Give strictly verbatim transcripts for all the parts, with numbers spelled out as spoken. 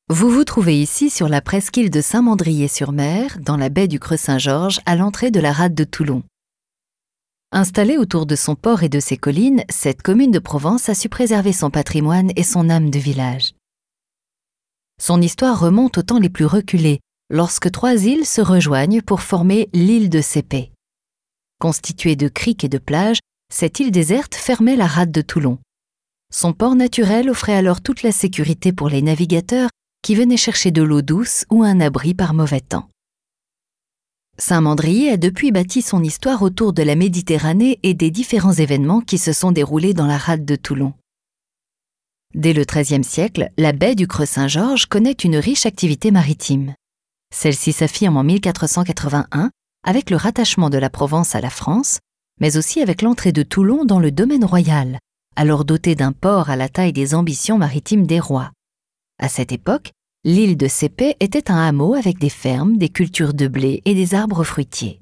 Vous vous trouvez ici sur la presqu'île de Saint-Mandrier-sur-Mer, dans la baie du Creux-Saint-Georges, à l'entrée de la rade de Toulon. Installée autour de son port et de ses collines, cette commune de Provence a su préserver son patrimoine et son âme de village. Son histoire remonte aux temps les plus reculés, lorsque trois îles se rejoignent pour former l'île de Sépais. Constituée de criques et de plages, cette île déserte fermait la rade de Toulon. Son port naturel offrait alors toute la sécurité pour les navigateurs qui venaient chercher de l'eau douce ou un abri par mauvais temps. Saint-Mandrier a depuis bâti son histoire autour de la Méditerranée et des différents événements qui se sont déroulés dans la rade de Toulon. Dès le treizième siècle, la baie du Creux-Saint-Georges connaît une riche activité maritime. Celle-ci s'affirme en mille quatre cent quatre-vingt-un avec le rattachement de la Provence à la France, mais aussi avec l'entrée de Toulon dans le domaine royal, alors doté d'un port à la taille des ambitions maritimes des rois. À cette époque, l'île de Sépais était un hameau avec des fermes, des cultures de blé et des arbres fruitiers.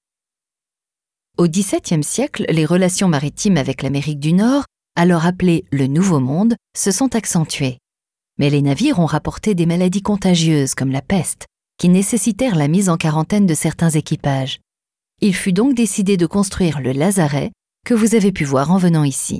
Au dix-septième siècle, les relations maritimes avec l'Amérique du Nord, alors appelée le Nouveau Monde, se sont accentuées. Mais les navires ont rapporté des maladies contagieuses comme la peste, qui nécessitèrent la mise en quarantaine de certains équipages. Il fut donc décidé de construire le lazaret que vous avez pu voir en venant ici.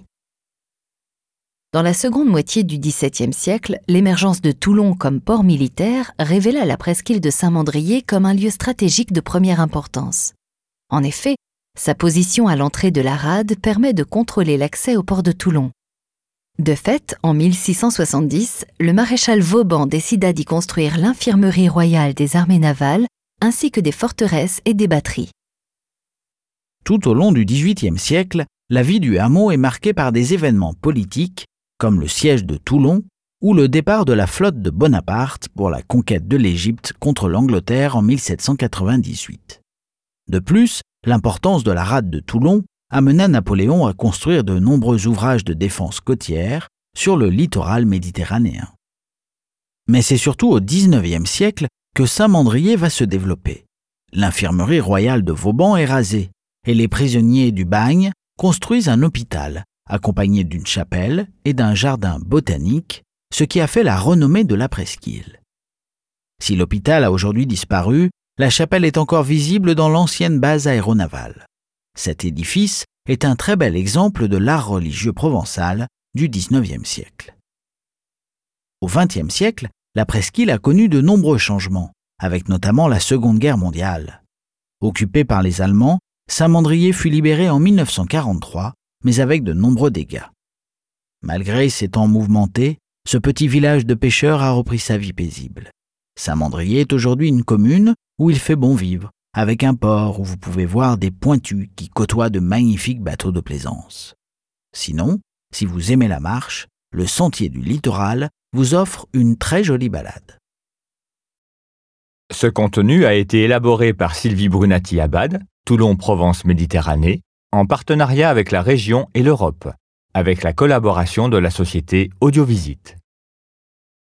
Dans la seconde moitié du dix-septième siècle, l'émergence de Toulon comme port militaire révéla la presqu'île de Saint-Mandrier comme un lieu stratégique de première importance. En effet, sa position à l'entrée de la rade permet de contrôler l'accès au port de Toulon. De fait, en mille six cent soixante-dix, le maréchal Vauban décida d'y construire l'infirmerie royale des armées navales ainsi que des forteresses et des batteries. Tout au long du dix-huitième siècle, la vie du hameau est marquée par des événements politiques comme le siège de Toulon ou le départ de la flotte de Bonaparte pour la conquête de l'Égypte contre l'Angleterre en mille sept cent quatre-vingt-dix-huit. De plus, l'importance de la rade de Toulon amena Napoléon à construire de nombreux ouvrages de défense côtière sur le littoral méditerranéen. Mais c'est surtout au dix-neuvième siècle que Saint-Mandrier va se développer. L'infirmerie royale de Vauban est rasée et les prisonniers du bagne construisent un hôpital, accompagné d'une chapelle et d'un jardin botanique, ce qui a fait la renommée de la presqu'île. Si l'hôpital a aujourd'hui disparu, la chapelle est encore visible dans l'ancienne base aéronavale. Cet édifice est un très bel exemple de l'art religieux provençal du dix-neuvième siècle. Au vingtième siècle, la presqu'île a connu de nombreux changements, avec notamment la Seconde Guerre mondiale. Occupée par les Allemands, Saint-Mandrier fut libéré en mille neuf cent quarante-trois, mais avec de nombreux dégâts. Malgré ces temps mouvementés, ce petit village de pêcheurs a repris sa vie paisible. Saint-Mandrier est aujourd'hui une commune où il fait bon vivre, avec un port où vous pouvez voir des pointus qui côtoient de magnifiques bateaux de plaisance. Sinon, si vous aimez la marche, le sentier du littoral vous offre une très jolie balade. Ce contenu a été élaboré par Sylvie Brunati-Abad, Toulon Provence Méditerranée, en partenariat avec la région et l'Europe, avec la collaboration de la société Audiovisite.